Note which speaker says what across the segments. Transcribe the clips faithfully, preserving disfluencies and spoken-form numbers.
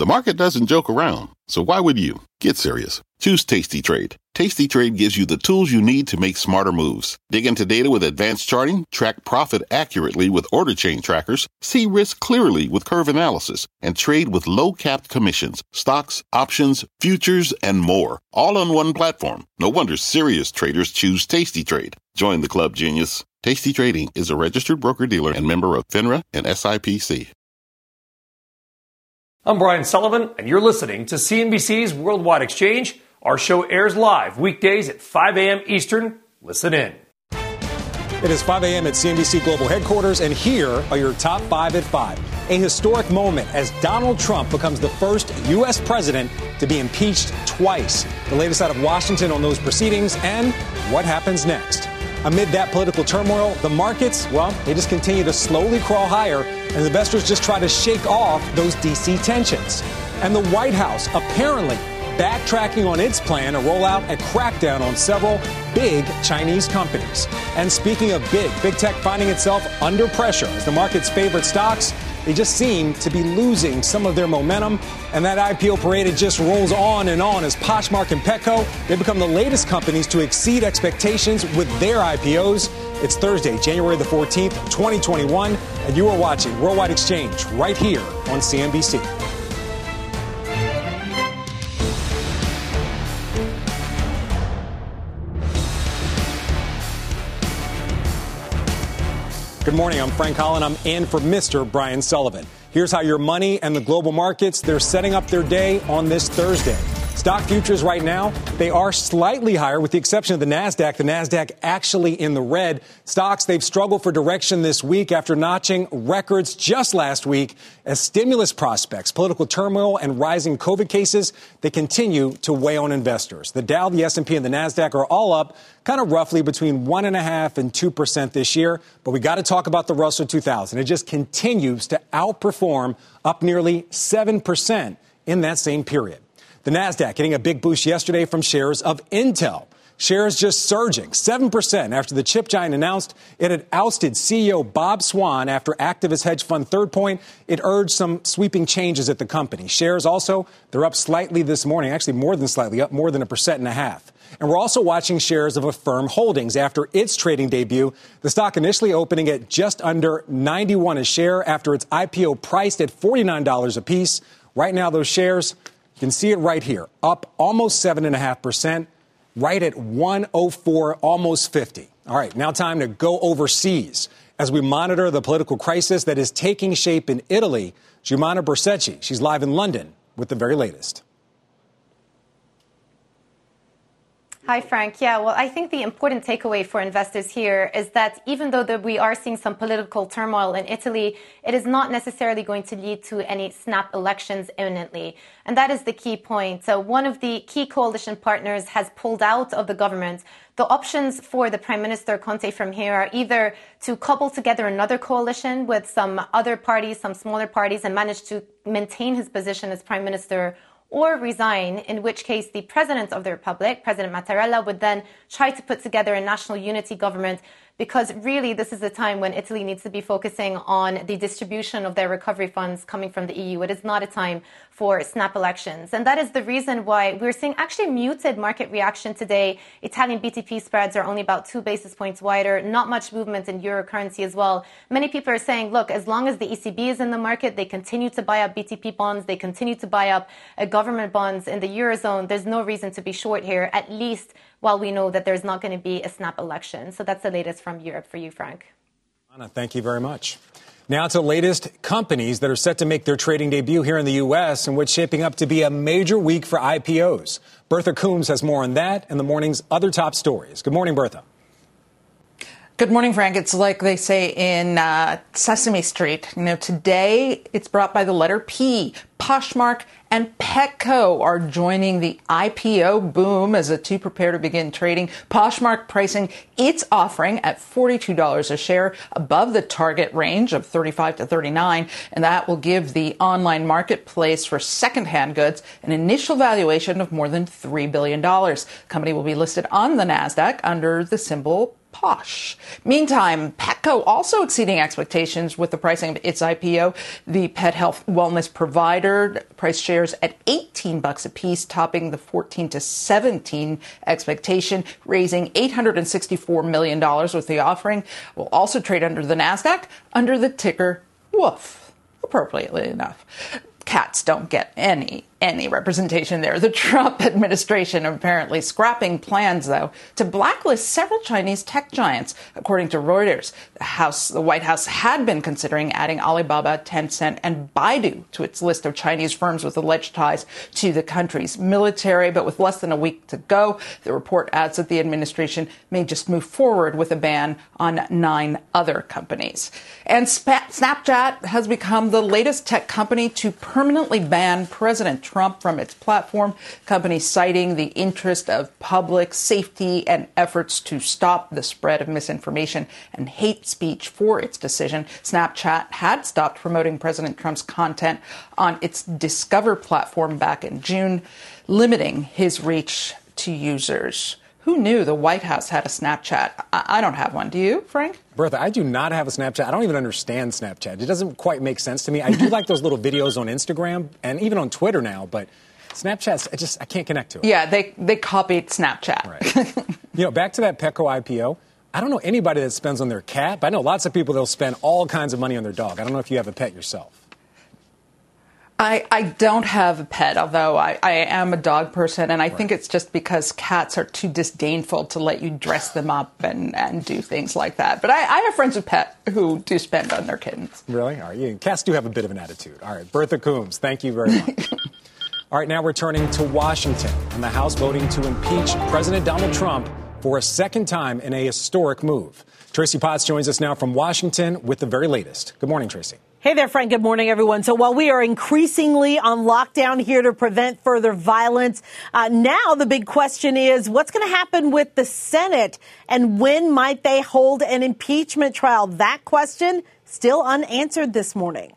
Speaker 1: The market doesn't joke around, so why would you? Get serious. Choose Tasty Trade. Tasty Trade gives you the tools you need to make smarter moves. Dig into data with advanced charting, track profit accurately with order chain trackers, see risk clearly with curve analysis, and trade with low-capped commissions, stocks, options, futures, and more. All on one platform. No wonder serious traders choose Tasty Trade. Join the club, genius. Tasty Trading is a registered broker-dealer and member of FINRA and S I P C.
Speaker 2: I'm Brian Sullivan, and you're listening to C N B C's Worldwide Exchange. Our show airs live weekdays at five a.m. Eastern. Listen in.
Speaker 3: It is five a.m. at C N B C Global Headquarters, and here are your top five at five. A historic moment as Donald Trump becomes the first U S president to be impeached twice. The latest out of Washington on those proceedings and what happens next. Amid that political turmoil, the markets, well, they just continue to slowly crawl higher as investors just try to shake off those D C tensions. And the White House apparently backtracking on its plan to roll out a crackdown on several big Chinese companies. And speaking of big, big tech finding itself under pressure as the market's favorite stocks, they just seem to be losing some of their momentum. And that I P O parade, it just rolls on and on as Poshmark and Petco, they become the latest companies to exceed expectations with their I P Os. It's Thursday, January the fourteenth, twenty twenty-one, and you are watching Worldwide Exchange right here on C N B C. Good morning. I'm Frank Holland. I'm in for Mister Brian Sullivan. Here's how your money and the global markets, they're setting up their day on this Thursday. Stock futures right now, they are slightly higher with the exception of the NASDAQ. The NASDAQ actually in the red. Stocks, they've struggled for direction this week after notching records just last week as stimulus prospects, political turmoil, and rising COVID cases, they continue to weigh on investors. The Dow, the S and P, and the NASDAQ are all up kind of roughly between one point five and two percent this year. But we got to talk about the Russell two thousand. It just continues to outperform, up nearly seven percent in that same period. The NASDAQ getting a big boost yesterday from shares of Intel. Shares just surging seven percent after the chip giant announced it had ousted C E O Bob Swan after activist hedge fund Third Point. It urged some sweeping changes at the company. Shares also, they're up slightly this morning, actually more than slightly, up more than a percent and a half. And we're also watching shares of Affirm Holdings after its trading debut. The stock initially opening at just under ninety-one a share after its I P O priced at forty-nine dollars a piece. Right now, those shares, you can see it right here, up almost seven point five percent, right at one oh four, almost fifty. All right, now time to go overseas as we monitor the political crisis that is taking shape in Italy. Giuliana Bersecci, she's live in London with the very latest.
Speaker 4: Hi, Frank. Yeah, well, I think the important takeaway for investors here is that even though that we are seeing some political turmoil in Italy, it is not necessarily going to lead to any snap elections imminently. And that is the key point. So one of the key coalition partners has pulled out of the government. The options for the Prime Minister Conte from here are either to cobble together another coalition with some other parties, some smaller parties, and manage to maintain his position as Prime Minister, or resign, in which case the President of the Republic, President Mattarella, would then try to put together a national unity government, because really this is the time when Italy needs to be focusing on the distribution of their recovery funds coming from the E U. It is not a time for snap elections. And that is the reason why we're seeing actually muted market reaction today. Italian B T P spreads are only about two basis points wider, not much movement in euro currency as well. Many people are saying, look, as long as the E C B is in the market, they continue to buy up B T P bonds, they continue to buy up uh, government bonds in the Eurozone. There's no reason to be short here, at least while we know that there's not going to be a snap election. So that's the latest from Europe for you, Frank.
Speaker 3: Anna, thank you very much. Now to the latest companies that are set to make their trading debut here in the U S and what's shaping up to be a major week for I P Os. Bertha Coombs has more on that and the morning's other top stories. Good morning, Bertha.
Speaker 5: Good morning, Frank. It's like they say in uh, Sesame Street. You know, today it's brought by the letter P. Poshmark and Petco are joining the I P O boom as the two prepare to begin trading. Poshmark pricing its offering at forty-two dollars a share, above the target range of thirty-five to thirty-nine, and that will give the online marketplace for secondhand goods an initial valuation of more than three billion dollars. The company will be listed on the NASDAQ under the symbol Posh. Meantime, Petco also exceeding expectations with the pricing of its I P O. The pet health wellness provider priced shares at eighteen bucks a piece, topping the fourteen to seventeen expectation, raising eight hundred sixty-four million dollars with the offering. Will also trade under the NASDAQ under the ticker WOOF, appropriately enough. Cats don't get any, any representation there. The Trump administration apparently scrapping plans, though, to blacklist several Chinese tech giants, according to Reuters. The House, the White House had been considering adding Alibaba, Tencent, and Baidu to its list of Chinese firms with alleged ties to the country's military. But with less than a week to go, the report adds that the administration may just move forward with a ban on nine other companies. And Snapchat has become the latest tech company to permanently ban President Trump from its platform. Company citing the interest of public safety and efforts to stop the spread of misinformation and hate speech for its decision. Snapchat had stopped promoting President Trump's content on its Discover platform back in June, limiting his reach to users. Who knew the White House had a Snapchat? I, I don't have one. Do you, Frank?
Speaker 3: Bertha, I do not have a Snapchat. I don't even understand Snapchat. It doesn't quite make sense to me. I do like those little videos on Instagram and even on Twitter now, but Snapchat, I just I can't connect to it.
Speaker 5: Yeah, they, they copied Snapchat.
Speaker 3: Right. You know, back to that Petco I P O, I don't know anybody that spends on their cat, but I know lots of people that'll spend all kinds of money on their dog. I don't know if you have a pet yourself.
Speaker 5: I, I don't have a pet, although I, I am a dog person, and I
Speaker 3: right.
Speaker 5: think it's just because cats are too disdainful to let you dress them up and, and do things like that. But I, I have friends with pets who do spend on their kittens.
Speaker 3: Really? All right. Yeah, cats do have a bit of an attitude. All right. Bertha Coombs, thank you very much. All right, now we're turning to Washington and the House voting to impeach President Donald Trump for a second time in a historic move. Tracy Potts joins us now from Washington with the very latest. Good morning, Tracy.
Speaker 6: Hey there, Frank. Good morning, everyone. So while we are increasingly on lockdown here to prevent further violence, uh, now the big question is what's going to happen with the Senate and when might they hold an impeachment trial? That question still unanswered this morning.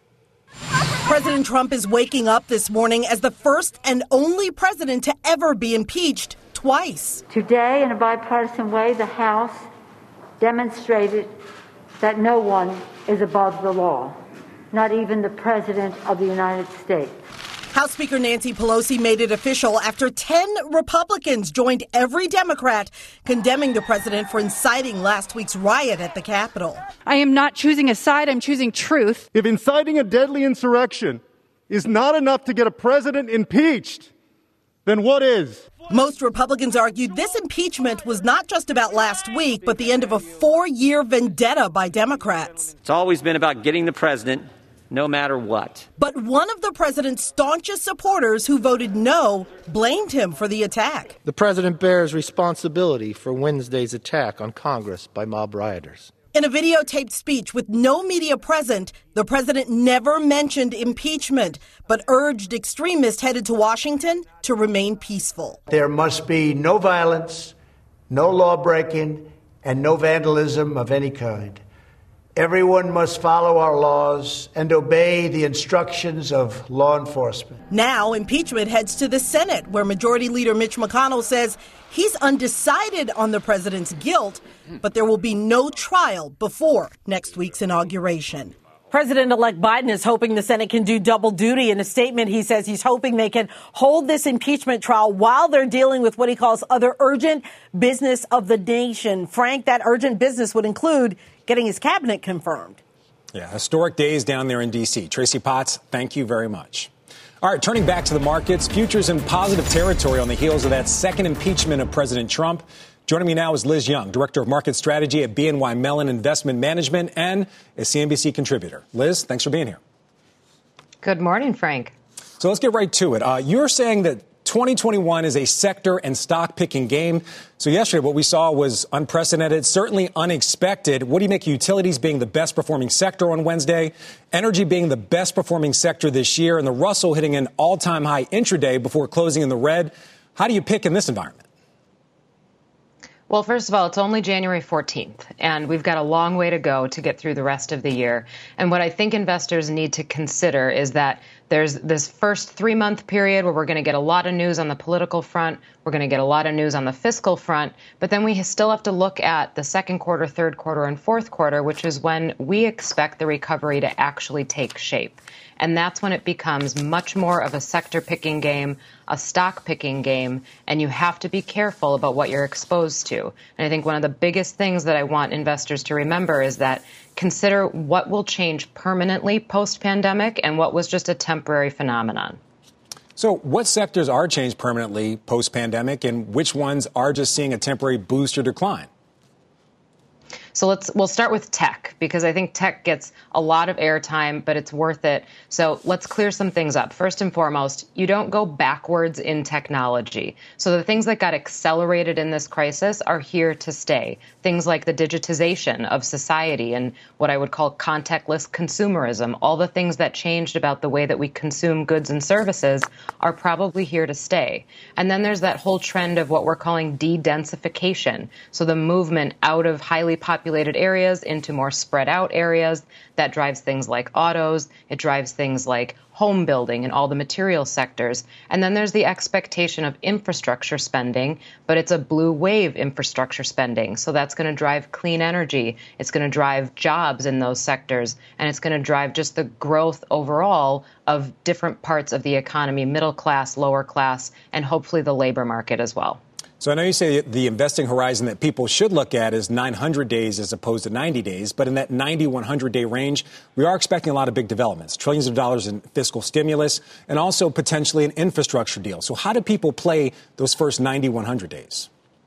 Speaker 7: President Trump is waking up this morning as the first and only president to ever be impeached twice.
Speaker 8: Today, in a bipartisan way, the House demonstrated that no one is above the law, not even the President of the United States.
Speaker 7: House Speaker Nancy Pelosi made it official after ten Republicans joined every Democrat condemning the president for inciting last week's riot at the Capitol.
Speaker 9: I am not choosing a side, I'm choosing truth.
Speaker 10: If inciting a deadly insurrection is not enough to get a president impeached, then what is?
Speaker 7: Most Republicans argued this impeachment was not just about last week, but the end of a four-year vendetta by Democrats.
Speaker 11: It's always been about getting the president, no matter what.
Speaker 7: But one of the president's staunchest supporters who voted no blamed him for the attack.
Speaker 12: The president bears responsibility for Wednesday's attack on Congress by mob rioters.
Speaker 7: In a videotaped speech with no media present, the president never mentioned impeachment, but urged extremists headed to Washington to remain peaceful.
Speaker 13: There must be no violence, no law breaking, and no vandalism of any kind. Everyone must follow our laws and obey the instructions of law enforcement.
Speaker 7: Now, impeachment heads to the Senate, where Majority Leader Mitch McConnell says he's undecided on the president's guilt, but there will be no trial before next week's inauguration.
Speaker 6: President-elect Biden is hoping the Senate can do double duty. In a statement, he says he's hoping they can hold this impeachment trial while they're dealing with what he calls other urgent business of the nation. Frank, that urgent business would include getting his cabinet confirmed.
Speaker 3: Yeah, historic days down there in D C. Tracy Potts, thank you very much. All right, turning back to the markets, futures in positive territory on the heels of that second impeachment of President Trump. Joining me now is Liz Young, Director of Market Strategy at B N Y Mellon Investment Management and a C N B C contributor. Liz, thanks for being here.
Speaker 14: Good morning, Frank.
Speaker 3: So let's get right to it. Uh, you're saying that twenty twenty-one is a sector and stock picking game. So yesterday, what we saw was unprecedented, certainly unexpected. What do you make of utilities being the best performing sector on Wednesday, energy being the best performing sector this year, and the Russell hitting an all time high intraday before closing in the red? How do you pick in this environment?
Speaker 14: Well, first of all, it's only January fourteenth, and we've got a long way to go to get through the rest of the year. And what I think investors need to consider is that There's this first three-month period where we're going to get a lot of news on the political front. We're going to get a lot of news on the fiscal front. But then we still have to look at the second quarter, third quarter, and fourth quarter, which is when we expect the recovery to actually take shape. And that's when it becomes much more of a sector-picking game, a stock-picking game, and you have to be careful about what you're exposed to. And I think one of the biggest things that I want investors to remember is that consider what will change permanently post-pandemic and what was just a temporary phenomenon.
Speaker 3: So what sectors are changed permanently post-pandemic, and which ones are just seeing a temporary boost or decline?
Speaker 14: So let's we'll start with tech, because I think tech gets a lot of airtime, but it's worth it. So let's clear some things up. First and foremost, you don't go backwards in technology. So the things that got accelerated in this crisis are here to stay. Things like the digitization of society and what I would call contactless consumerism, all the things that changed about the way that we consume goods and services are probably here to stay. And then there's that whole trend of what we're calling de-densification. So the movement out of highly populated populated areas into more spread out areas. That drives things like autos. It drives things like home building and all the material sectors. And then there's the expectation of infrastructure spending, but it's a blue wave infrastructure spending. So that's going to drive clean energy. It's going to drive jobs in those sectors. And it's going to drive just the growth overall of different parts of the economy, middle class, lower class, and hopefully the labor market as well.
Speaker 3: So I know you say the investing horizon that people should look at is nine hundred days as opposed to ninety days. But in that ninety, one hundred day range, we are expecting a lot of big developments, trillions of dollars in fiscal stimulus, and also potentially an infrastructure deal. So how do people play those first ninety, one hundred days?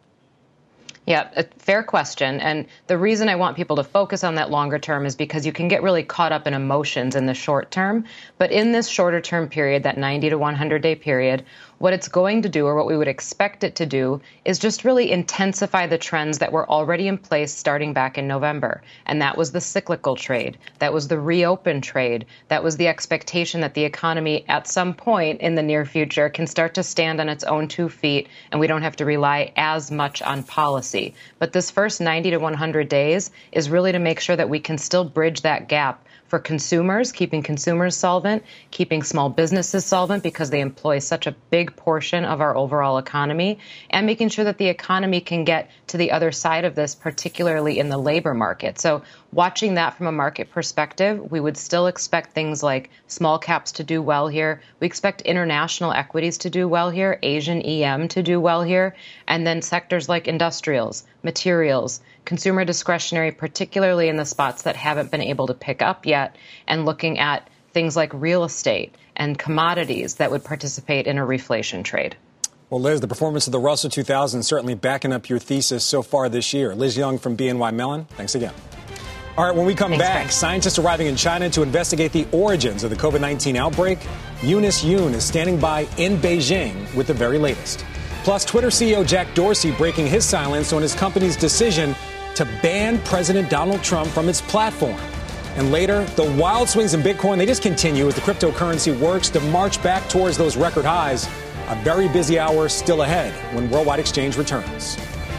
Speaker 14: Yeah, a fair question. And the reason I want people to focus on that longer term is because you can get really caught up in emotions in the short term. But in this shorter term period, that ninety to one hundred day period, what it's going to do, or what we would expect it to do, is just really intensify the trends that were already in place starting back in November. And that was the cyclical trade. That was the reopen trade. That was the expectation that the economy at some point in the near future can start to stand on its own two feet and we don't have to rely as much on policy. But this first ninety to one hundred days is really to make sure that we can still bridge that gap for consumers, keeping consumers solvent, keeping small businesses solvent because they employ such a big portion of our overall economy, and making sure that the economy can get to the other side of this, particularly in the labor market. So watching that from a market perspective, we would still expect things like small caps to do well here. We expect international equities to do well here, Asian E M to do well here, and then sectors like industrials, materials, consumer discretionary, particularly in the spots that haven't been able to pick up yet, and looking at things like real estate and commodities that would participate in a reflation trade.
Speaker 3: Well, Liz, the performance of the Russell two thousand certainly backing up your thesis so far this year. Liz Young from B N Y Mellon, thanks again. All right, when we come
Speaker 14: Thanks,
Speaker 3: back,
Speaker 14: Frank.
Speaker 3: Scientists arriving in China to investigate the origins of the COVID nineteen outbreak. Eunice Yoon is standing by in Beijing with the very latest. Plus, Twitter C E O Jack Dorsey breaking his silence on his company's decision to ban President Donald Trump from its platform. And later, the wild swings in Bitcoin, they just continue as the cryptocurrency works to march back towards those record highs. A very busy hour still ahead when Worldwide Exchange returns.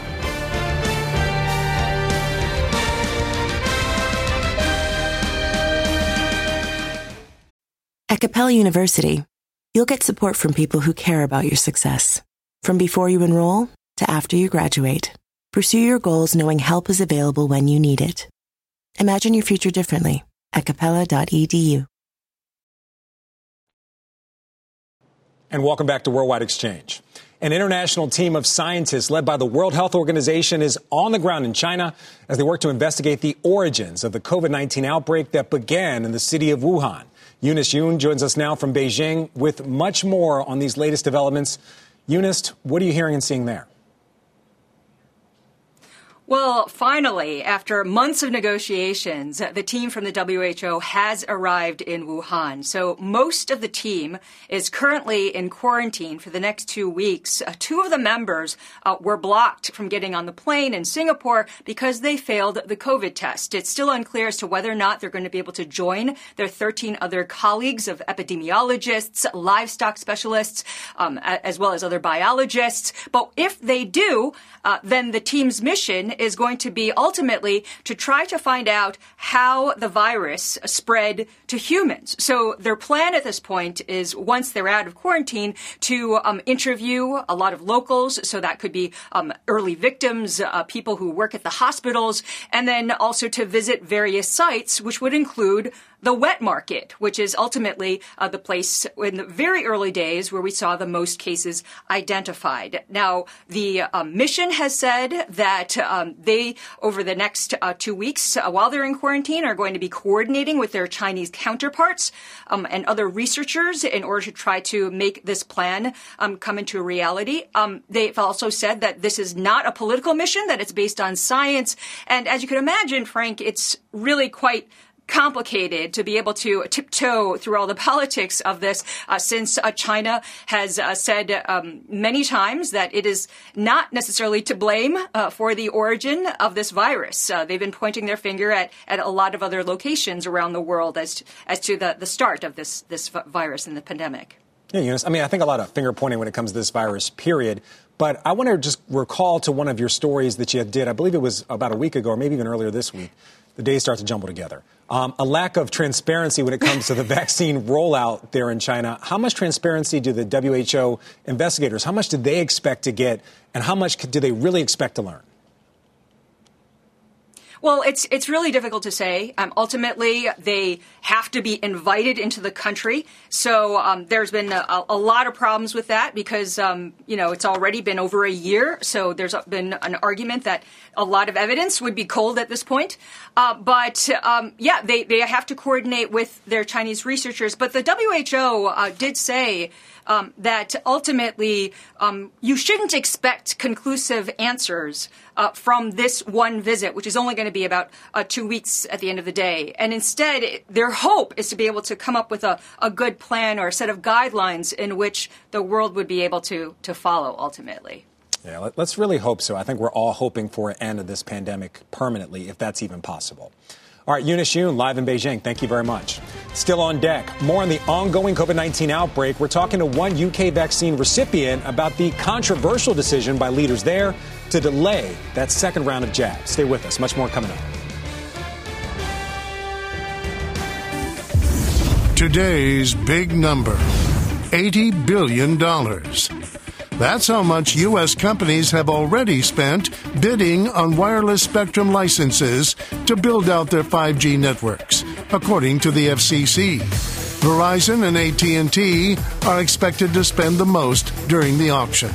Speaker 15: At Capella University, you'll get support from people who care about your success. From before you enroll to after you graduate, pursue your goals knowing help is available when you need it. Imagine your future differently at capella dot e d u.
Speaker 3: And welcome back to Worldwide Exchange. An international team of scientists led by the World Health Organization is on the ground in China as they work to investigate the origins of the COVID nineteen outbreak that began in the city of Wuhan. Eunice Yoon joins us now from Beijing with much more on these latest developments. Eunice, what are you hearing and seeing there?
Speaker 16: Well, finally, after months of negotiations, the team from the W H O has arrived in Wuhan. So most of the team is currently in quarantine for the next two weeks. Uh, two of the members uh, were blocked from getting on the plane in Singapore because they failed the COVID test. It's still unclear as to whether or not they're going to be able to join their thirteen other colleagues of epidemiologists, livestock specialists, um, as well as other biologists. But if they do, uh, then the team's mission is going to be ultimately to try to find out how the virus spread to humans. So their plan at this point is, once they're out of quarantine, to um, interview a lot of locals. So that could be um, early victims, uh, people who work at the hospitals, and then also to visit various sites, which would include the wet market, which is ultimately uh, the place in the very early days where we saw the most cases identified. Now, the uh, mission has said that um, they, over the next uh, two weeks, uh, while they're in quarantine, are going to be coordinating with their Chinese counterparts um, and other researchers in order to try to make this plan um, come into reality. Um, they've also said that this is not a political mission, that it's based on science. And as you can imagine, Frank, it's really quite complicated to be able to tiptoe through all the politics of this, uh, since uh, China has uh, said um, many times that it is not necessarily to blame uh, for the origin of this virus. Uh, they've been pointing their finger at, at a lot of other locations around the world as to, as to the, the start of this, this virus and the pandemic.
Speaker 3: Yeah, Eunice, I mean, I think a lot of finger pointing when it comes to this virus, period. But I want to just recall to one of your stories that you did, I believe it was about a week ago or maybe even earlier this week. The days start to jumble together. Um, a lack of transparency when it comes to the vaccine rollout there in China. How much transparency do the W H O investigators, how much do they expect to get, and how much do they really expect to learn?
Speaker 16: Well, it's it's really difficult to say. Um, ultimately, they have to be invited into the country. So um, there's been a, a lot of problems with that because, um, you know, it's already been over a year. So there's been an argument that a lot of evidence would be cold at this point. Uh, but, um, yeah, they, they have to coordinate with their Chinese researchers. But the W H O uh, did say Um, that ultimately um, you shouldn't expect conclusive answers uh, from this one visit, which is only going to be about uh, two weeks at the end of the day. And instead, it, their hope is to be able to come up with a, a good plan or a set of guidelines in which the world would be able to, to follow ultimately.
Speaker 3: Yeah, let, let's really hope so. I think we're all hoping for an end of this pandemic permanently, if that's even possible. All right, Eunice Yoon, live in Beijing. Thank you very much. Still on deck, more on the ongoing COVID nineteen outbreak. We're talking to one U K vaccine recipient about the controversial decision by leaders there to delay that second round of jabs. Stay with us. Much more coming up.
Speaker 17: Today's big number, eighty billion dollars. That's how much U S companies have already spent bidding on wireless spectrum licenses to build out their five G networks, according to the F C C. Verizon and A T and T are expected to spend the most during the auction.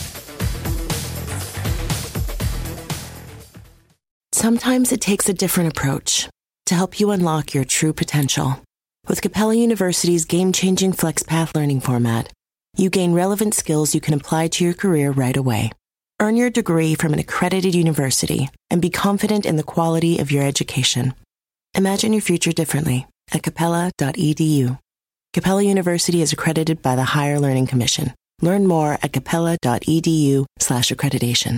Speaker 15: Sometimes it takes a different approach to help you unlock your true potential. With Capella University's game-changing FlexPath learning format, you gain relevant skills you can apply to your career right away. Earn your degree from an accredited university and be confident in the quality of your education. Imagine your future differently at capella dot e d u. Capella University is accredited by the Higher Learning Commission. Learn more at capella dot e d u slash accreditation.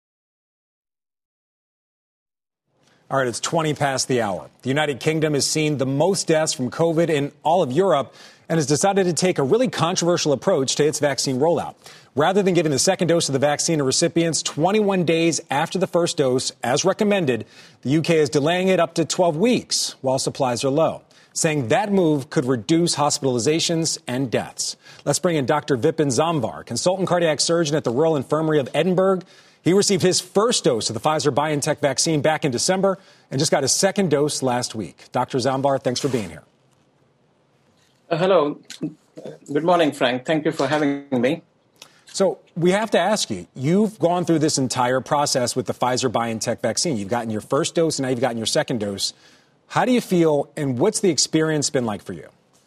Speaker 3: All right, it's twenty past the hour. The United Kingdom has seen the most deaths from COVID in all of Europe and has decided to take a really controversial approach to its vaccine rollout. Rather than giving the second dose of the vaccine to recipients twenty-one days after the first dose, as recommended, the U K is delaying it up to twelve weeks while supplies are low, saying that move could reduce hospitalizations and deaths. Let's bring in Doctor Vipin Zamvar, consultant cardiac surgeon at the Royal Infirmary of Edinburgh. He received his first dose of the Pfizer-BioNTech vaccine back in December and just got his second dose last week. Doctor Zamvar, thanks for being here.
Speaker 18: Uh, hello. Good morning, Frank. Thank you for having me.
Speaker 3: So we have to ask you, you've gone through this entire process with the Pfizer-BioNTech vaccine. You've gotten your first dose and now you've gotten your second dose. How do you feel and what's the experience been like for you?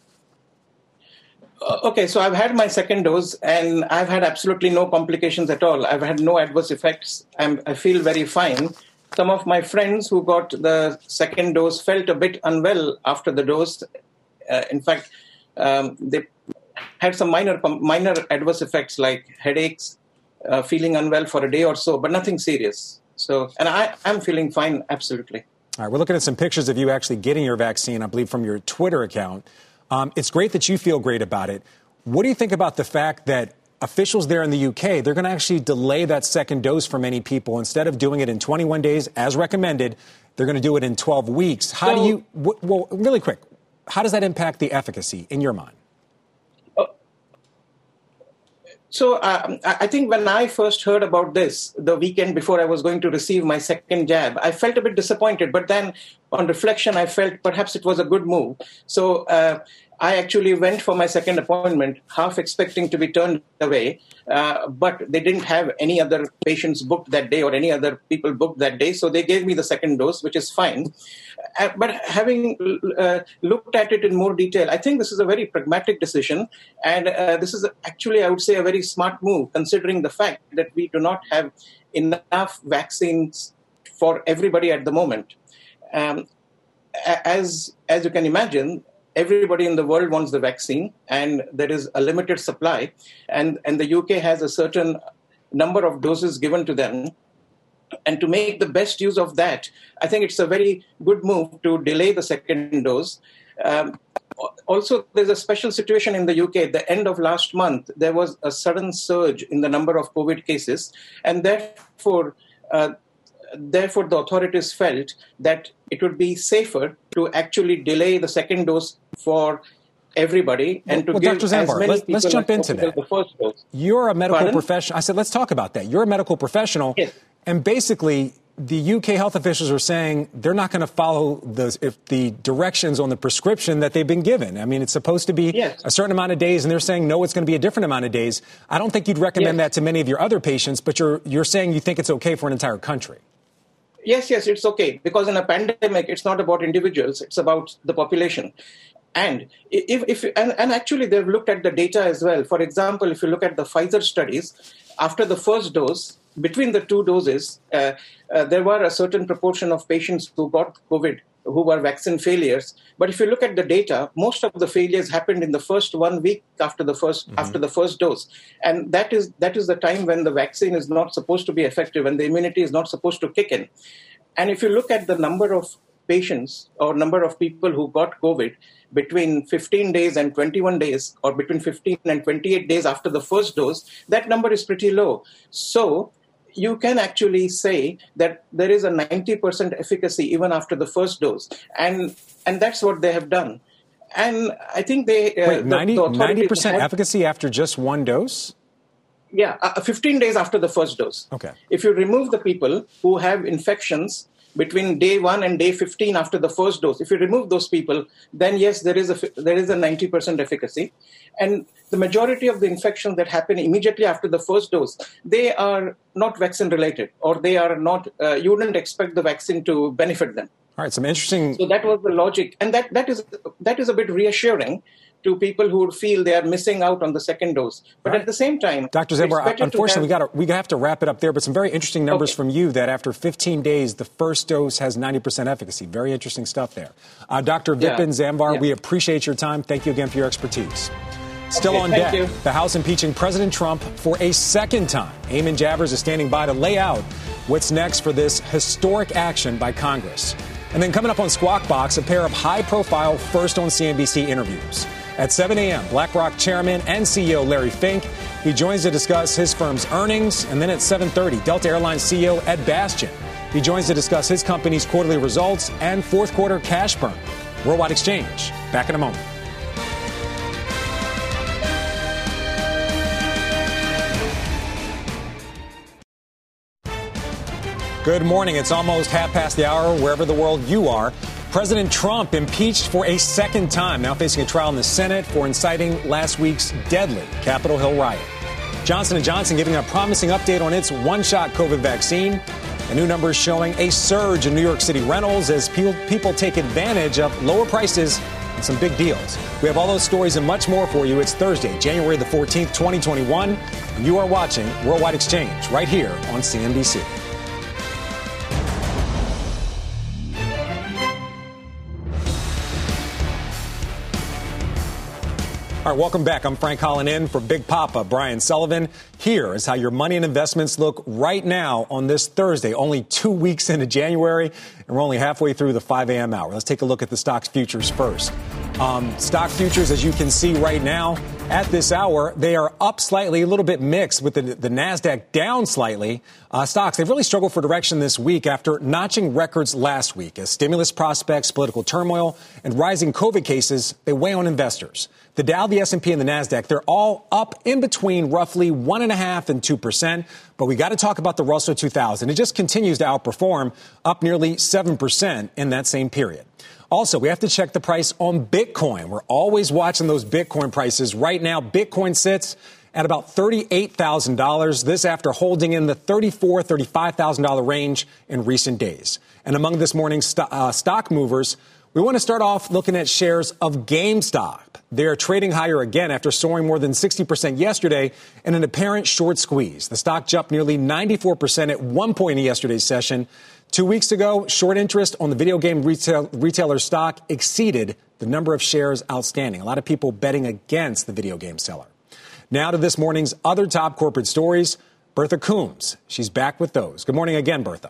Speaker 18: Uh, okay, so I've had my second dose and I've had absolutely no complications at all. I've had no adverse effects. I'm, I feel very fine. Some of my friends who got the second dose felt a bit unwell after the dose. Uh, in fact, um, they had some minor minor adverse effects like headaches, uh, feeling unwell for a day or so, but nothing serious. So, and I, I'm feeling fine, absolutely.
Speaker 3: All right, we're looking at some pictures of you actually getting your vaccine, I believe, from your Twitter account. Um, it's great that you feel great about it. What do you think about the fact that officials there in the U K, they're going to actually delay that second dose for many people. Instead of doing it in twenty-one days, as recommended, they're going to do it in twelve weeks. How so, do you, well, really quick, how does that impact the efficacy in your mind?
Speaker 18: So um, I think when I first heard about this the weekend before I was going to receive my second jab, I felt a bit disappointed. But then on reflection, I felt perhaps it was a good move. So uh, I actually went for my second appointment, half expecting to be turned away. Uh, but they didn't have any other patients booked that day or any other people booked that day. So they gave me the second dose, which is fine. Uh, but having uh, looked at it in more detail, I think this is a very pragmatic decision. And uh, this is actually, I would say, a very smart move, considering the fact that we do not have enough vaccines for everybody at the moment. Um, as, as you can imagine, everybody in the world wants the vaccine, and there is a limited supply. And, and the U K has a certain number of doses given to them. And to make the best use of that, I think it's a very good move to delay the second dose. Um, also, there's a special situation in the U K. At the end of last month, there was a sudden surge in the number of COVID cases. And therefore, uh, Therefore, the authorities felt that it would be safer to actually delay the second dose for everybody and to
Speaker 3: well,
Speaker 18: give
Speaker 3: Doctor Zambar,
Speaker 18: as many
Speaker 3: let's,
Speaker 18: people
Speaker 3: let's jump
Speaker 18: as
Speaker 3: into that.
Speaker 18: The first dose.
Speaker 3: You're a medical
Speaker 18: Pardon?
Speaker 3: professional. I said, let's talk about that. You're a medical professional.
Speaker 18: Yes.
Speaker 3: And basically, the U K health officials are saying they're not going to follow the, if the directions on the prescription that they've been given. I mean, it's supposed to be
Speaker 18: yes.
Speaker 3: a certain amount of days, and they're saying, no, it's going to be a different amount of days. I don't think you'd recommend yes. that to many of your other patients, but you're you're saying you think it's okay for an entire country.
Speaker 18: Yes, yes, it's okay. Because in a pandemic, it's not about individuals. It's about the population. And if, if and, and actually, they've looked at the data as well. For example, if you look at the Pfizer studies, after the first dose, between the two doses, uh, uh, there were a certain proportion of patients who got COVID, who were vaccine failures. But if you look at the data, most of the failures happened in the first one week after the first mm-hmm. after the first dose. And that is that is the time when the vaccine is not supposed to be effective and the immunity is not supposed to kick in. And if you look at the number of patients or number of people who got COVID between fifteen days and twenty-one days, or between fifteen and twenty-eight days after the first dose, that number is pretty low. So you can actually say that there is a ninety percent efficacy even after the first dose. And and that's what they have done. And I think they... Uh,
Speaker 3: Wait, ninety,
Speaker 18: the, the
Speaker 3: ninety percent
Speaker 18: have,
Speaker 3: efficacy after just one dose?
Speaker 18: Yeah, uh, fifteen days after the first dose.
Speaker 3: Okay.
Speaker 18: If you remove the people who have infections between day one and day fifteen after the first dose, if you remove those people, then yes, there is a there is a ninety percent efficacy. And the majority of the infections that happen immediately after the first dose, they are not vaccine related, or they are not, uh, you wouldn't expect the vaccine to benefit them.
Speaker 3: All right, some interesting.
Speaker 18: So that was the logic. And that, that is that is a bit reassuring to people who feel they are missing out on the second dose. But right. at the same time,
Speaker 3: Doctor Zambar, unfortunately, have... we got we have to wrap it up there. But some very interesting numbers okay. from you that after fifteen days, the first dose has ninety percent efficacy. Very interesting stuff there. Uh, Doctor Vipin yeah. Zambar, yeah. we appreciate your time. Thank you again for your expertise. Still
Speaker 18: okay,
Speaker 3: on deck,
Speaker 18: you.
Speaker 3: the House impeaching President Trump for a second time. Eamon Javers is standing by to lay out what's next for this historic action by Congress. And then coming up on Squawk Box, a pair of high-profile First on C N B C interviews. At seven a.m., BlackRock chairman and C E O Larry Fink. He joins to discuss his firm's earnings. And then at seven thirty, Delta Airlines C E O Ed Bastian. He joins to discuss his company's quarterly results and fourth quarter cash burn. Worldwide Exchange. Back in a moment. Good morning. It's almost half past the hour wherever the world you are. President Trump impeached for a second time, now facing a trial in the Senate for inciting last week's deadly Capitol Hill riot. Johnson and Johnson giving a promising update on its one-shot COVID vaccine. A new numbers showing a surge in New York City rentals as people take advantage of lower prices and some big deals. We have all those stories and much more for you. It's Thursday, January the fourteenth, twenty twenty-one. And you are watching Worldwide Exchange right here on C N B C. All right, welcome back. I'm Frank Holland in for Big Papa Brian Sullivan. Here is how your money and investments look right now on this Thursday, only two weeks into January, and we're only halfway through the five a.m. hour. Let's take a look at the stocks futures first. Um, stock futures, as you can see right now, at this hour, they are up slightly, a little bit mixed with the, the NASDAQ down slightly. Uh, stocks, they've really struggled for direction this week after notching records last week as stimulus prospects, political turmoil, and rising COVID cases, they weigh on investors. The Dow, the S and P, and the NASDAQ, they're all up in between roughly one point five and two percent. But we got to talk about the Russell two thousand. It just continues to outperform, up nearly seven percent in that same period. Also, we have to check the price on Bitcoin. We're always watching those Bitcoin prices. Right now, Bitcoin sits at about thirty-eight thousand dollars. This after holding in the thirty-four thousand dollars, thirty-five thousand dollars range in recent days. And among this morning's st- uh, stock movers, we want to start off looking at shares of GameStop. They are trading higher again after soaring more than sixty percent yesterday in an apparent short squeeze. The stock jumped nearly ninety-four percent at one point in yesterday's session. Two weeks ago, short interest on the video game retail, retailer stock exceeded the number of shares outstanding. A lot of people betting against the video game seller. Now to this morning's other top corporate stories. Bertha Coombs. She's back with those. Good morning again, Bertha.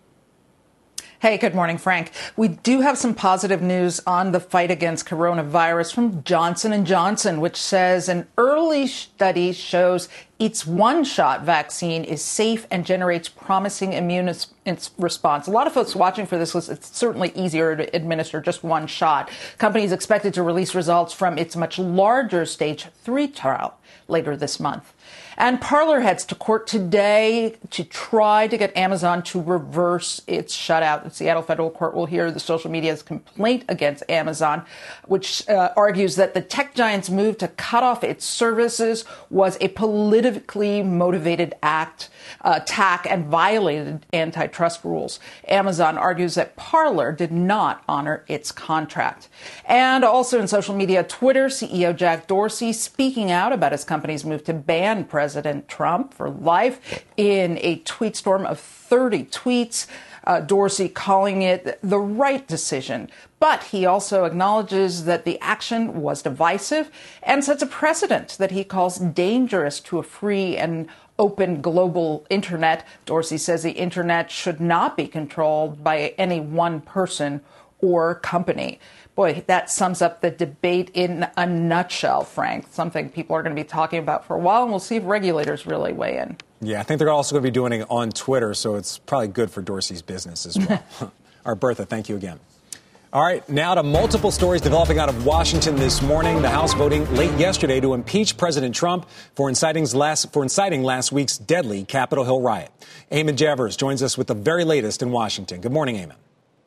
Speaker 5: Hey, good morning, Frank. We do have some positive news on the fight against coronavirus from Johnson and Johnson, which says an early study shows its one-shot vaccine is safe and generates promising immune response. A lot of folks watching for this list, it's certainly easier to administer just one shot. Company is expected to release results from its much larger stage three trial later this month. And Parler heads to court today to try to get Amazon to reverse its shutout. The Seattle federal court will hear the social media's complaint against Amazon, which uh, argues that the tech giant's move to cut off its services was a politically motivated act, uh, attack and violated antitrust rules. Amazon argues that Parler did not honor its contract. And also in social media, Twitter C E O Jack Dorsey speaking out about his company's move to ban President President Trump for life in a tweet storm of thirty tweets. Uh, Dorsey calling it the right decision. But he also acknowledges that the action was divisive and sets a precedent that he calls dangerous to a free and open global internet. Dorsey says the internet should not be controlled by any one person or company. Boy, that sums up the debate in a nutshell, Frank. Something people are going to be talking about for a while, and we'll see if regulators really weigh in.
Speaker 3: Yeah, I think they're also going to be doing it on Twitter, so it's probably good for Dorsey's business as well. All right, Bertha, thank you again. All right, now to multiple stories developing out of Washington this morning. The House voting late yesterday to impeach President Trump for inciting last, for inciting last week's deadly Capitol Hill riot. Eamon Javers joins us with the very latest in Washington. Good morning, Eamon.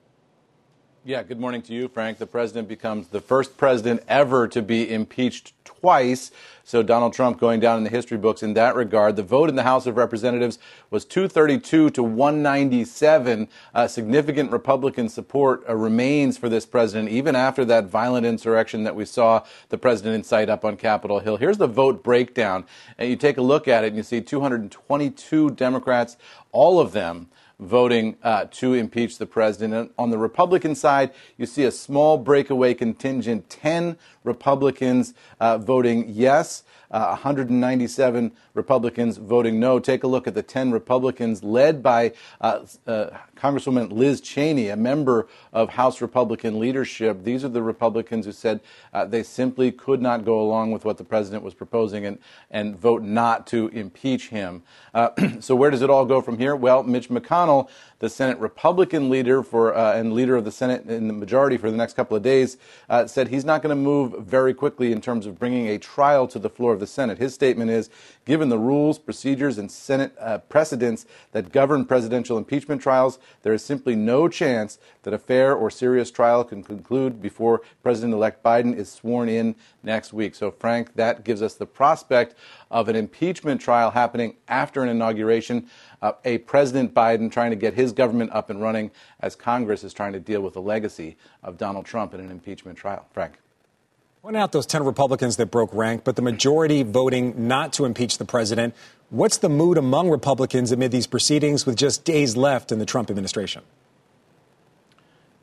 Speaker 19: Yeah, good morning to you, Frank. The president becomes the first president ever to be impeached twice. So Donald Trump going down in the history books in that regard. The vote in the House of Representatives was two thirty-two to one ninety-seven. Uh, significant Republican support uh, remains for this president, even after that violent insurrection that we saw the president incite up on Capitol Hill. Here's the vote breakdown. And you take a look at it and you see two hundred twenty-two Democrats, all of them voting uh, to impeach the president. And on the Republican side, you see a small breakaway contingent, ten Republicans uh, voting yes, uh, one hundred ninety-seven Republicans voting no. Take a look at the ten Republicans led by uh, uh, Congresswoman Liz Cheney, a member of House Republican leadership. These are the Republicans who said uh, they simply could not go along with what the president was proposing and, and vote not to impeach him. Uh, so where does it all go from here? Well, Mitch McConnell, the Senate Republican leader for uh, and leader of the Senate in the majority for the next couple of days, uh, said he's not going to move very quickly in terms of bringing a trial to the floor of the Senate. His statement is, given the rules, procedures, and Senate uh, precedents that govern presidential impeachment trials, there is simply no chance that a fair or serious trial can conclude before President-elect Biden is sworn in next week. So, Frank, that gives us the prospect of an impeachment trial happening after an inauguration, uh, a President Biden trying to get his government up and running as Congress is trying to deal with the legacy of Donald Trump in an impeachment trial. Frank.
Speaker 3: Point out those ten Republicans that broke rank, but the majority voting not to impeach the president. What's the mood among Republicans amid these proceedings with just days left in the Trump administration?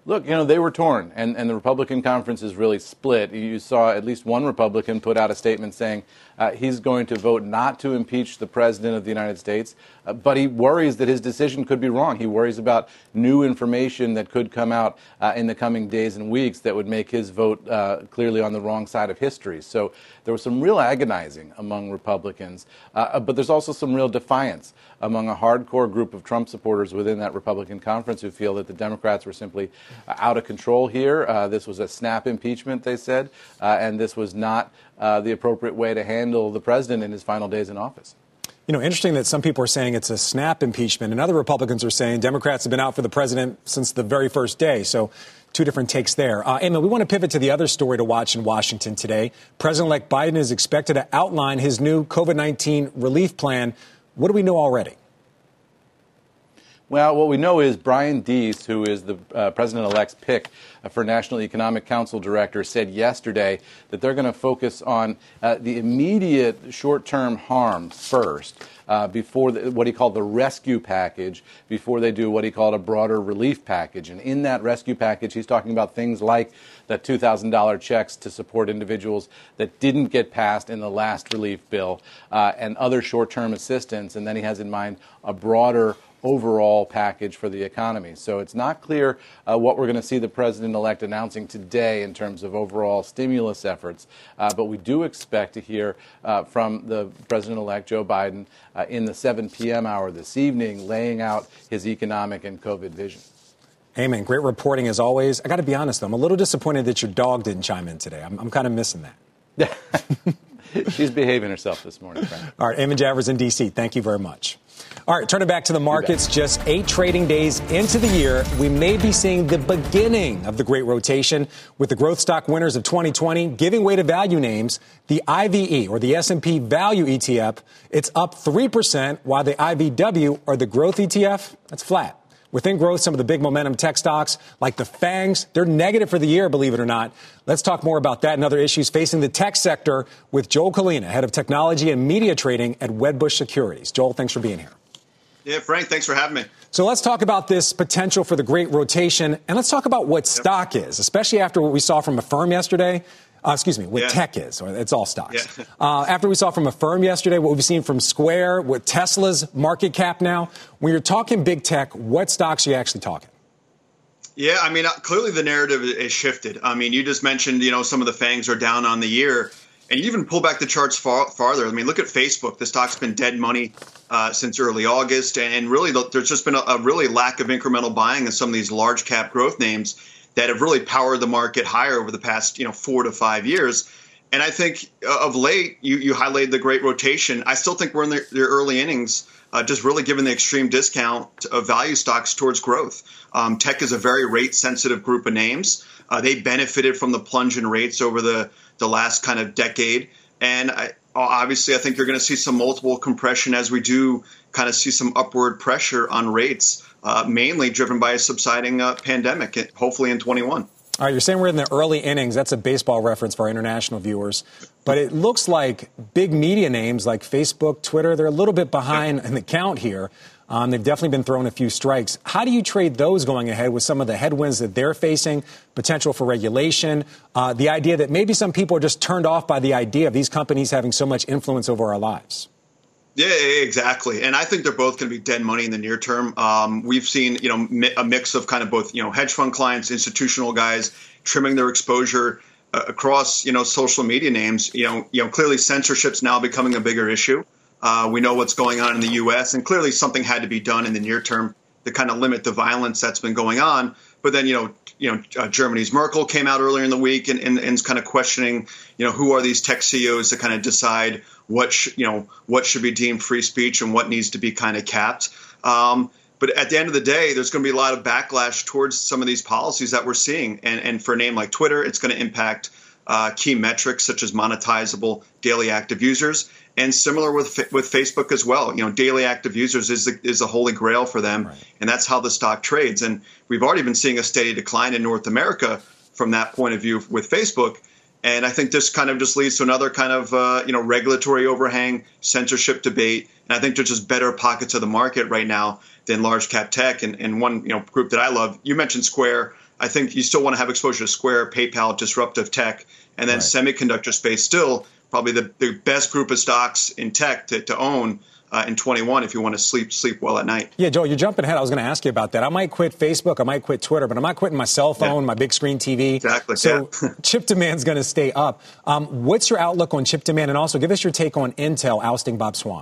Speaker 19: Look, you know, they were torn, and, and the Republican conference is really split. You saw at least one Republican put out a statement saying uh, he's going to vote not to impeach the President of the United States, uh, but he worries that his decision could be wrong. He worries about new information that could come out uh, in the coming days and weeks that would make his vote uh, clearly on the wrong side of history. So there was some real agonizing among Republicans, uh, but there's also some real defiance among a hardcore group of Trump supporters within that Republican conference who feel that the Democrats were simply uh, out of control here. Uh, this was a snap impeachment, they said, uh, and this was not uh, the appropriate way to handle the president in his final days in office.
Speaker 3: You know, interesting that some people are saying it's a snap impeachment, and other Republicans are saying Democrats have been out for the president since the very first day. So two different takes there. Uh, Emma, we want to pivot to the other story to watch in Washington today. President-elect Biden is expected to outline his new COVID nineteen relief plan. What do we know already?
Speaker 19: Well, what we know is Brian Deese, who is the uh, president-elect's pick uh, for National Economic Council director, said yesterday that they're going to focus on uh, the immediate short-term harm first, uh, before the, what he called the rescue package, before they do what he called a broader relief package. And in that rescue package, he's talking about things like the two thousand dollars checks to support individuals that didn't get passed in the last relief bill, uh, and other short-term assistance. And then he has in mind a broader overall package for the economy. So it's not clear uh, what we're going to see the president-elect announcing today in terms of overall stimulus efforts. Uh, but we do expect to hear uh, from the president-elect Joe Biden uh, in the seven p.m. hour this evening, laying out his economic and COVID vision.
Speaker 3: Amen. Great reporting as always. I got to be honest, though, I'm a little disappointed that your dog didn't chime in today. I'm, I'm kind of missing that.
Speaker 19: She's behaving herself this morning, Frank.
Speaker 3: All right, Eamon Javers in D C, thank you very much. All right, turning back to the markets, just eight trading days into the year, we may be seeing the beginning of the great rotation with the growth stock winners of twenty twenty giving way to value names. The I V E, or the S and P Value E T F, it's up three percent, while the I V W, or the Growth E T F, that's flat. Within growth, some of the big momentum tech stocks like the FANGs, they're negative for the year, believe it or not. Let's talk more about that and other issues facing the tech sector with Joel Kalina, head of technology and media trading at Wedbush Securities. Joel, thanks for being here.
Speaker 20: Yeah, Frank, thanks for having me.
Speaker 3: So let's talk about this potential for the great rotation, and let's talk about what yep. stock is, especially after what we saw from Affirm yesterday. Uh, excuse me, what yeah. tech is, or it's all stocks. Yeah. Uh, after we saw from Affirm yesterday, what we've seen from Square, what Tesla's market cap now. When you're talking big tech, what stocks are you actually talking?
Speaker 20: Yeah, I mean, clearly the narrative is shifted. I mean, you just mentioned, you know, some of the FANGs are down on the year. And you even pull back the charts far, farther. I mean, look at Facebook. The stock's been dead money uh, since early August. And really, there's just been a, a really lack of incremental buying in some of these large cap growth names that have really powered the market higher over the past, you know, four to five years. And I think uh, of late, you, you highlighted the great rotation. I still think we're in the, the early innings, uh, just really given the extreme discount of value stocks towards growth. Um, tech is a very rate-sensitive group of names. Uh, they benefited from the plunge in rates over the, the last kind of decade. And I, obviously, I think you're going to see some multiple compression as we do kind of see some upward pressure on rates, uh, mainly driven by a subsiding uh, pandemic, hopefully in twenty-one.
Speaker 3: All right, you're saying we're in the early innings. That's a baseball reference for our international viewers. But it looks like big media names like Facebook, Twitter, they're a little bit behind in the count here. Um, they've definitely been throwing a few strikes. How do you trade those going ahead with some of the headwinds that they're facing, potential for regulation, uh, the idea that maybe some people are just turned off by the idea of these companies having so much influence over our lives?
Speaker 20: Yeah, exactly. And I think they're both going to be dead money in the near term. Um, we've seen, you know, a mix of kind of both, you know, hedge fund clients, institutional guys trimming their exposure uh, across, you know, social media names. You know, you know, clearly censorship's now becoming a bigger issue. Uh, we know what's going on in the U S, and clearly something had to be done in the near term to kind of limit the violence that's been going on. But then, you know, you know, uh, Germany's Merkel came out earlier in the week and, and, and is kind of questioning, you know, who are these tech C E Os to kind of decide what, sh- you know, what should be deemed free speech and what needs to be kind of capped. Um, but at the end of the day, there's going to be a lot of backlash towards some of these policies that we're seeing. And, and for a name like Twitter, it's going to impact uh, key metrics such as monetizable daily active users. And similar with with Facebook as well. You know, daily active users is the, is the holy grail for them. Right. And that's how the stock trades. And we've already been seeing a steady decline in North America from that point of view with Facebook. And I think this kind of just leads to another kind of, uh, you know, regulatory overhang, censorship debate. And I think there's just better pockets of the market right now than large cap tech. And, and one, you know, group that I love, you mentioned Square. I think you still want to have exposure to Square, PayPal, disruptive tech, and then
Speaker 3: Right.
Speaker 20: semiconductor space still probably the, the best group of stocks in tech to, to own uh, in twenty-one if you want to sleep sleep well at night.
Speaker 3: Yeah, Joel, you're jumping ahead. I was going to ask you about that. I might quit Facebook. I might quit Twitter, but I'm not quitting my cell phone, yeah. my big screen T V.
Speaker 20: Exactly.
Speaker 3: So
Speaker 20: yeah.
Speaker 3: chip demand's going to stay up. Um, what's your outlook on chip demand? And also give us your take on Intel ousting Bob Swan.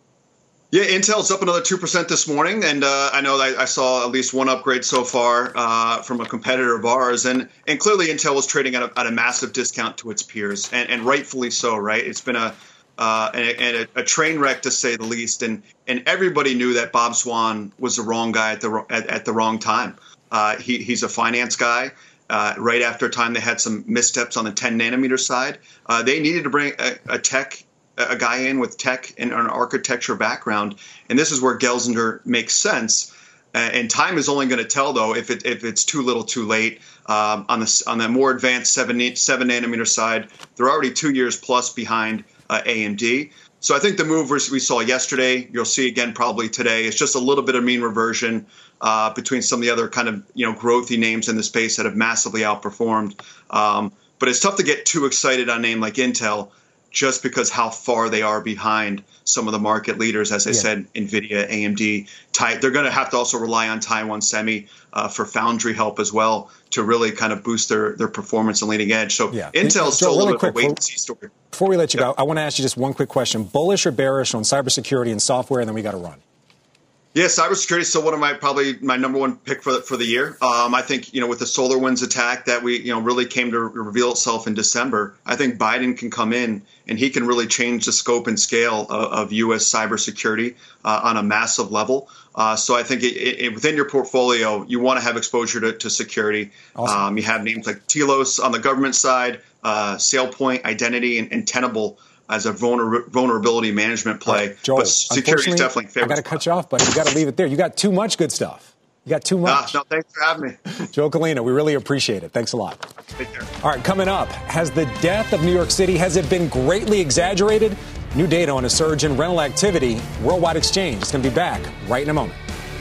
Speaker 20: Yeah, Intel's up another two percent this morning, and uh, I know I, I saw at least one upgrade so far uh, from a competitor of ours, and and clearly Intel was trading at a, at a massive discount to its peers, and, and rightfully so, right? It's been a uh, and a, a train wreck to say the least, and and everybody knew that Bob Swan was the wrong guy at the at, at the wrong time. Uh, he he's a finance guy. Uh, right after a time they had some missteps on the ten nanometer side, uh, they needed to bring a, a tech. a guy in with tech and an architecture background. And this is where Gelsinger makes sense. Uh, and time is only going to tell, though, if it if it's too little too late. Um, on the on the more advanced seven, seven nanometer side, they're already two years plus behind uh, A M D. So I think the move we saw yesterday, you'll see again probably today, is just a little bit of mean reversion uh, between some of the other kind of you know growthy names in the space that have massively outperformed. Um, but it's tough to get too excited on a name like Intel, just because how far they are behind some of the market leaders, as I yeah. said, NVIDIA, A M D. They're going to have to also rely on Taiwan Semi uh, for foundry help as well to really kind of boost their, their performance and leading edge. So yeah. Intel's still really a little bit of a wait-and-see story.
Speaker 3: Before we let you
Speaker 20: yep.
Speaker 3: go, I want to ask you just one quick question. Bullish or bearish on cybersecurity and software, and then we got to run.
Speaker 20: Yeah, cybersecurity is still one of my probably my number one pick for the, for the year. Um, I think you know with the SolarWinds attack that we you know really came to reveal itself in December, I think Biden can come in and he can really change the scope and scale of, of U S cybersecurity uh, on a massive level. Uh, so I think it, it, within your portfolio, you want to have exposure to, to security. Awesome. Um, you have names like Telos on the government side, uh, SailPoint, Identity, and, and Tenable as a vulner- vulnerability management play.
Speaker 3: Right, Joel,
Speaker 20: but security is definitely favorite.
Speaker 3: I got to cut you off, but you got to leave it there. You got too much good stuff. You got too much.
Speaker 20: Uh, no, thanks for having me.
Speaker 3: Joel Colina, we really appreciate it. Thanks a lot.
Speaker 20: Take care.
Speaker 3: All right, coming up, has the death of New York City, has it been greatly exaggerated? New data on a surge in rental activity. Worldwide Exchange is going to be back right in a moment.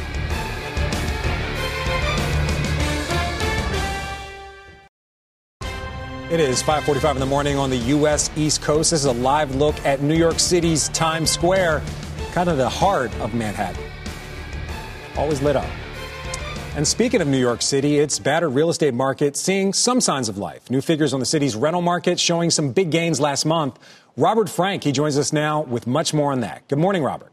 Speaker 3: It is five forty-five in the morning on the U S. East Coast. This is a live look at New York City's Times Square, kind of the heart of Manhattan. Always lit up. And speaking of New York City, its battered real estate market seeing some signs of life. New figures on the city's rental market showing some big gains last month. Robert Frank, he joins us now with much more on that. Good morning, Robert.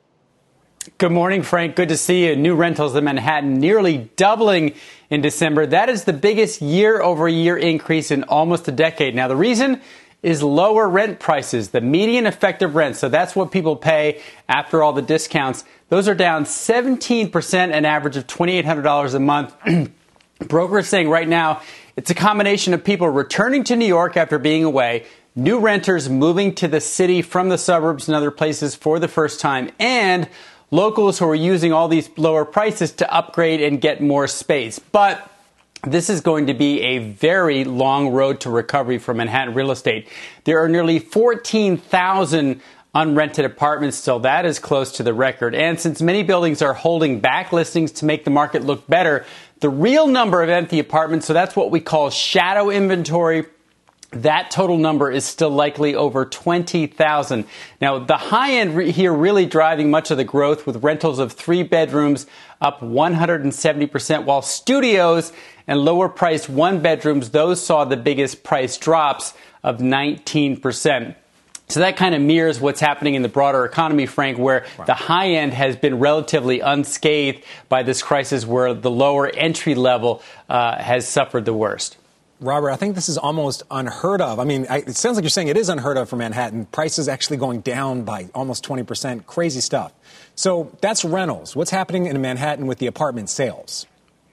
Speaker 21: Good morning, Frank. Good to see you. New rentals in Manhattan nearly doubling in December. That is the biggest year-over-year increase in almost a decade. Now, the reason is lower rent prices, the median effective rent. So that's what people pay after all the discounts. Those are down seventeen percent, an average of twenty-eight hundred dollars a month. Brokers saying right now it's a combination of people returning to New York after being away, new renters moving to the city from the suburbs and other places for the first time, and locals who are using all these lower prices to upgrade and get more space. But this is going to be a very long road to recovery for Manhattan real estate. There are nearly fourteen thousand unrented apartments still. That is close to the record. And since many buildings are holding back listings to make the market look better, the real number of empty apartments, so that's what we call shadow inventory, that total number is still likely over twenty thousand. Now, the high end re- here really driving much of the growth with rentals of three bedrooms up one hundred seventy percent, while studios and lower priced one bedrooms, those saw the biggest price drops of nineteen percent. So that kind of mirrors what's happening in the broader economy, Frank, where the high end has been relatively unscathed by this crisis, where the lower entry level uh, has suffered the worst.
Speaker 3: Robert, I think this is almost unheard of. I mean, I, it sounds like you're saying it is unheard of for Manhattan. Prices actually going down by almost twenty percent. Crazy stuff. So that's rentals. What's happening in Manhattan with the apartment sales?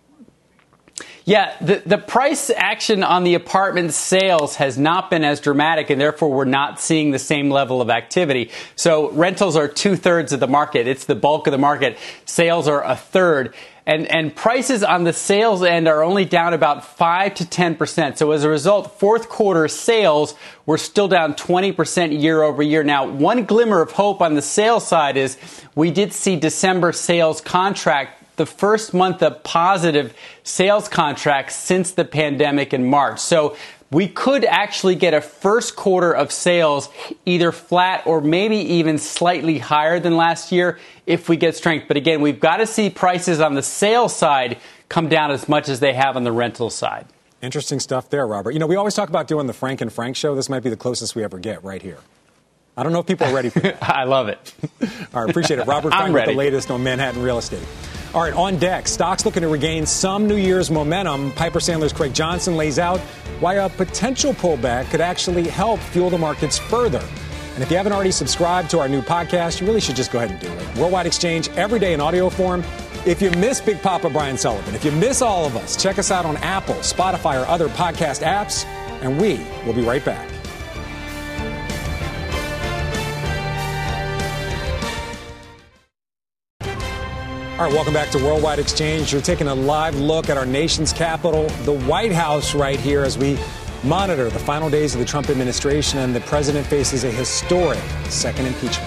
Speaker 21: Yeah, the, the price action on the apartment sales has not been as dramatic, and therefore we're not seeing the same level of activity. So rentals are two-thirds of the market. It's the bulk of the market. Sales are a third. And, and prices on the sales end are only down about five to ten percent. So as a result, fourth quarter sales were still down twenty percent year over year. Now, one glimmer of hope on the sales side is we did see December sales contract the first month of positive sales contracts since the pandemic in March. So we could actually get a first quarter of sales either flat or maybe even slightly higher than last year if we get strength. But again, we've got to see prices on the sales side come down as much as they have on the rental side.
Speaker 3: Interesting stuff there, Robert. You know, we always talk about doing the Frank and Frank show. This might be the closest we ever get right here. I don't know if people are ready for that.
Speaker 21: I love it.
Speaker 3: All right, appreciate it. Robert Frank
Speaker 21: I'm
Speaker 3: with
Speaker 21: ready.
Speaker 3: the latest on Manhattan real estate. All right, on deck, stocks looking to regain some New Year's momentum. Piper Sandler's Craig Johnson lays out why a potential pullback could actually help fuel the markets further. And if you haven't already subscribed to our new podcast, you really should just go ahead and do it. Worldwide Exchange, every day in audio form. If you miss Big Papa Brian Sullivan, if you miss all of us, check us out on Apple, Spotify, or other podcast apps, and we will be right back. All right, welcome back to Worldwide Exchange. You're taking a live look at our nation's capital, the White House, right here as we monitor the final days of the Trump administration, and the president faces a historic second impeachment.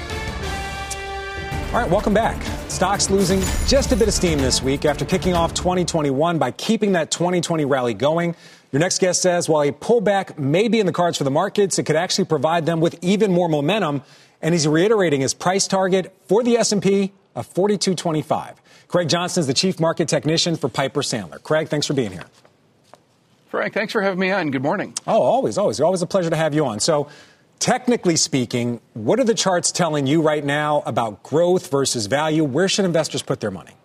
Speaker 3: All right, welcome back. Stocks losing just a bit of steam this week after kicking off twenty twenty-one by keeping that twenty twenty rally going. Your next guest says while a pullback may be in the cards for the markets, it could actually provide them with even more momentum. And he's reiterating his price target for the S and P of forty-two twenty-five. Craig Johnson is the chief market technician for Piper Sandler. Craig, thanks for being here.
Speaker 1: Frank, thanks for having me on. Good morning.
Speaker 3: Oh, always, always. Always a pleasure to have you on. So, technically speaking, what are the charts telling you right now about growth versus value? Where should investors put their money?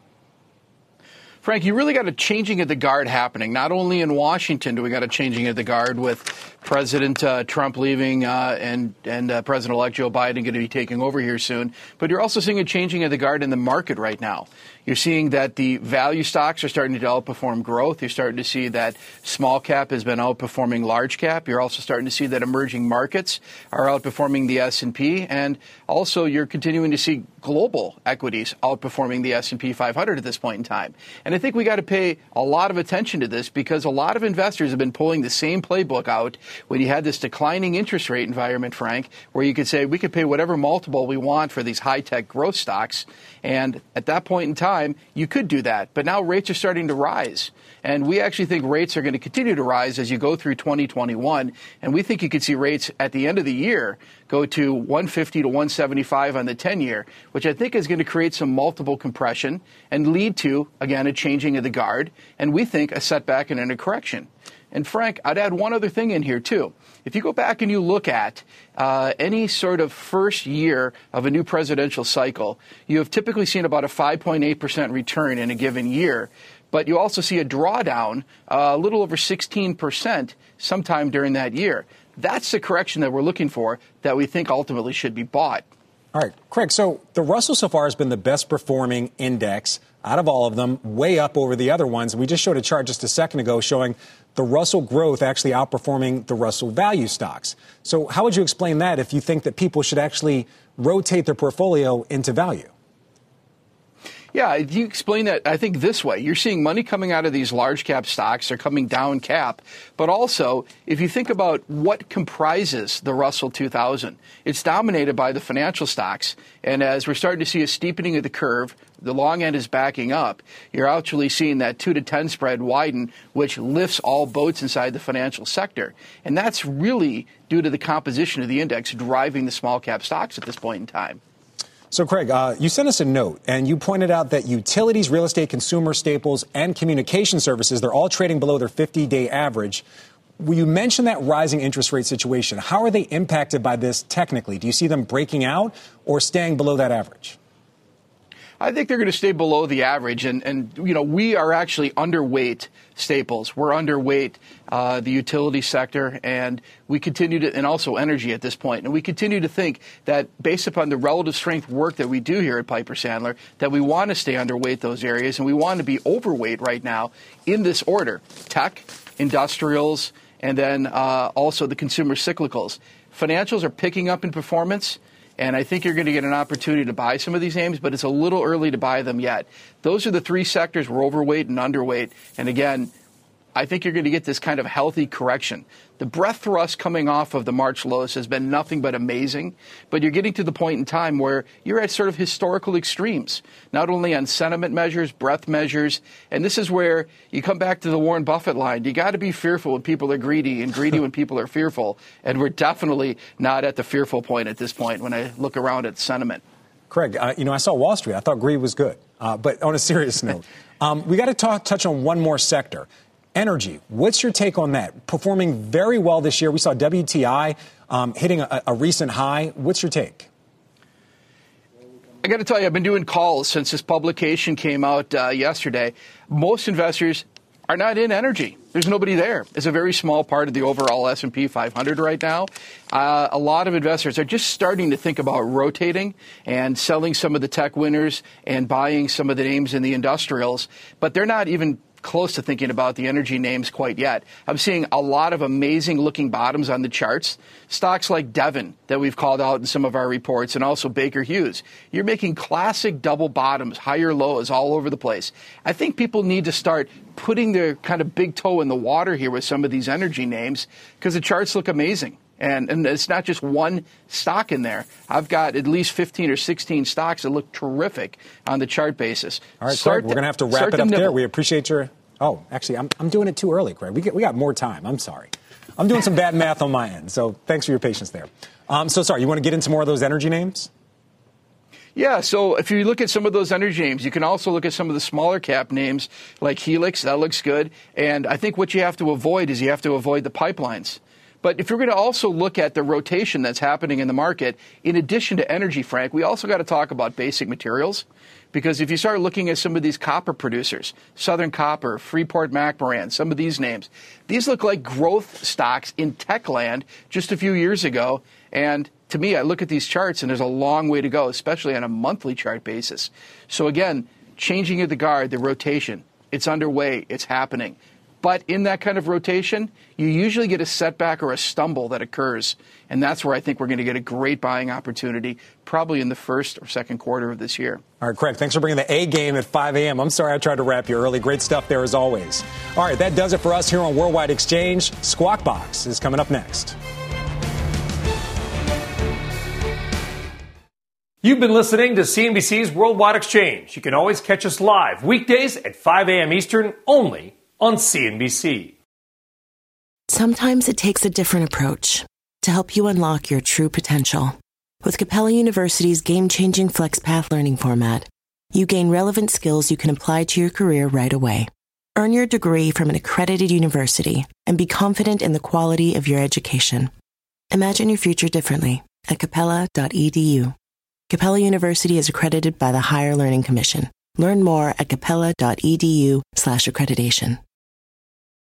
Speaker 1: Frank, you really got a changing of the guard happening. Not only in Washington do we got a changing of the guard with President uh, Trump leaving uh, and, and uh, President-elect Joe Biden going to be taking over here soon, but you're also seeing a changing of the guard in the market right now. You're seeing that the value stocks are starting to outperform growth. You're starting to see that small cap has been outperforming large cap. You're also starting to see that emerging markets are outperforming the S and P. And also you're continuing to see global equities outperforming the S and P five hundred at this point in time. And I think we got to pay a lot of attention to this because a lot of investors have been pulling the same playbook out when you had this declining interest rate environment, Frank, where you could say we could pay whatever multiple we want for these high-tech growth stocks. And at that point in time, you could do that. But now rates are starting to rise. And we actually think rates are going to continue to rise as you go through twenty twenty-one. And we think you could see rates at the end of the year go to one fifty to one seventy-five on the ten-year, which I think is going to create some multiple compression and lead to, again, a changing of the guard. And we think a setback and then a correction. And Frank, I'd add one other thing in here, too. If you go back and you look at uh, any sort of first year of a new presidential cycle, you have typically seen about a five point eight percent return in a given year. But you also see a drawdown uh, a little over sixteen percent sometime during that year. That's the correction that we're looking for that we think ultimately should be bought.
Speaker 3: All right, Craig, so the Russell so far has been the best performing index out of all of them, way up over the other ones. We just showed a chart just a second ago showing the Russell growth actually outperforming the Russell value stocks. So how would you explain that if you think that people should actually rotate their portfolio into value?
Speaker 1: Yeah, you explain that, I think, this way. You're seeing money coming out of these large cap stocks. They're coming down cap. But also, if you think about what comprises the Russell two thousand, it's dominated by the financial stocks. And as we're starting to see a steepening of the curve, the long end is backing up. You're actually seeing that two to ten spread widen, which lifts all boats inside the financial sector. And that's really due to the composition of the index driving the small cap stocks at this point in time.
Speaker 3: So, Craig, uh, you sent us a note, and you pointed out that utilities, real estate, consumer staples, and communication services, they're all trading below their fifty-day average. Well, you mentioned that rising interest rate situation. How are they impacted by this technically? Do you see them breaking out or staying below that average?
Speaker 1: I think they're going to stay below the average. And, and you know, we are actually underweight staples. We're underweight uh, the utility sector, and we continue to, and also energy at this point. And we continue to think that based upon the relative strength work that we do here at Piper Sandler, that we want to stay underweight those areas, and we want to be overweight right now in this order: tech, industrials, and then uh, also the consumer cyclicals. Financials are picking up in performance. And I think you're going to get an opportunity to buy some of these names, but it's a little early to buy them yet. Those are the three sectors we're overweight and underweight. And again, I think you're going to get this kind of healthy correction. The breadth thrust coming off of the March lows has been nothing but amazing, but you're getting to the point in time where you're at sort of historical extremes, not only on sentiment measures, breadth measures, and this is where you come back to the Warren Buffett line. You got to be fearful when people are greedy and greedy when people are fearful, and we're definitely not at the fearful point at this point when I look around at sentiment.
Speaker 3: Craig, uh, you know, I saw Wall Street. I thought greed was good, uh, but on a serious note, um, we got to talk, touch on one more sector. Energy, what's your take on that? Performing very well this year. We saw W T I um, hitting a, a recent high. What's your take?
Speaker 1: I got to tell you, I've been doing calls since this publication came out uh, yesterday. Most investors are not in energy. There's nobody there. It's a very small part of the overall S and P five hundred right now. Uh, a lot of investors are just starting to think about rotating and selling some of the tech winners and buying some of the names in the industrials, but they're not even close to thinking about the energy names quite yet. I'm seeing a lot of amazing looking bottoms on the charts. Stocks like Devon that we've called out in some of our reports, and also Baker Hughes. You're making classic double bottoms, higher lows all over the place. I think people need to start putting their kind of big toe in the water here with some of these energy names because the charts look amazing. And, and it's not just one stock in there. I've got at least fifteen or sixteen stocks that look terrific on the chart basis.
Speaker 3: All right,
Speaker 1: start
Speaker 3: Craig, we're going to have to wrap it up there. We appreciate your... Oh, actually, I'm, I'm doing it too early, Craig. We, get, we got more time. I'm sorry. I'm doing some bad math on my end, so thanks for your patience there. Um, so sorry, you want to get into more of those energy names?
Speaker 1: Yeah, so if you look at some of those energy names, you can also look at some of the smaller cap names like Helix. That looks good. And I think what you have to avoid is you have to avoid the pipelines. But if you're going to also look at the rotation that's happening in the market, in addition to energy, Frank, we also got to talk about basic materials. Because if you start looking at some of these copper producers, Southern Copper, Freeport-McMoRan, some of these names, these look like growth stocks in tech land just a few years ago. And to me, I look at these charts and there's a long way to go, especially on a monthly chart basis. So again, changing of the guard, the rotation, it's underway, it's happening. But in that kind of rotation, you usually get a setback or a stumble that occurs. And that's where I think we're going to get a great buying opportunity, probably in the first or second quarter of this year.
Speaker 3: All right, Craig, thanks for bringing the A game at five a.m. I'm sorry I tried to wrap you early. Great stuff there as always. All right, that does it for us here on Worldwide Exchange. Squawk Box is coming up next.
Speaker 2: You've been listening to C N B C's Worldwide Exchange. You can always catch us live weekdays at five a.m. Eastern only on C N B C.
Speaker 15: Sometimes it takes a different approach to help you unlock your true potential. With Capella University's game-changing FlexPath learning format, you gain relevant skills you can apply to your career right away. Earn your degree from an accredited university and be confident in the quality of your education. Imagine your future differently at capella dot e d u. Capella University is accredited by the Higher Learning Commission. Learn more at capella dot e d u slash accreditation.